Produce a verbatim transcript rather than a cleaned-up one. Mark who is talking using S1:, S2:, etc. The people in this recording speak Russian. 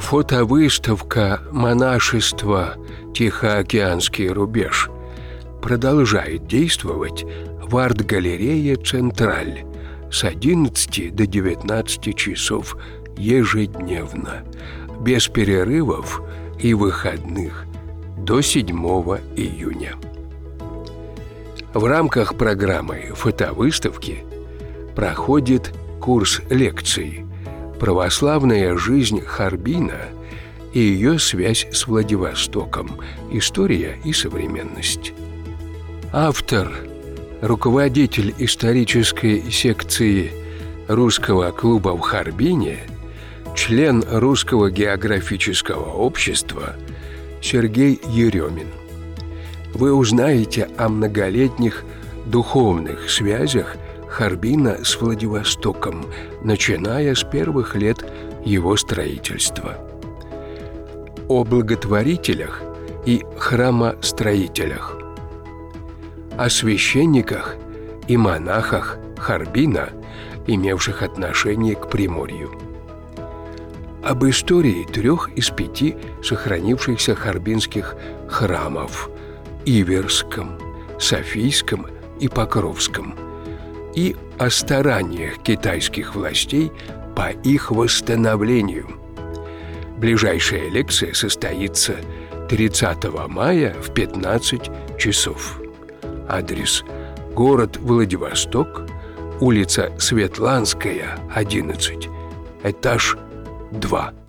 S1: Фотовыставка «Монашество. Тихоокеанский рубеж» продолжает действовать в арт-галерее «Централь» с одиннадцати до девятнадцати часов ежедневно, без перерывов и выходных до седьмого июня. В рамках программы фотовыставки проходит курс лекций «Православная жизнь Харбина и ее связь с Владивостоком. История и современность». Автор, руководитель исторической секции Русского клуба в Харбине, член Русского географического общества Сергей Еремин. Вы узнаете о многолетних духовных связях Харбина с Владивостоком, начиная с первых лет его строительства, о благотворителях и храмостроителях, о священниках и монахах Харбина, имевших отношение к Приморью, об истории трех из пяти сохранившихся харбинских храмов – Иверском, Софийском и Покровском, и о стараниях китайских властей по их восстановлению. Ближайшая лекция состоится тридцатого мая в пятнадцать часов. Адрес: город Владивосток, улица Светланская, одиннадцать, этаж два.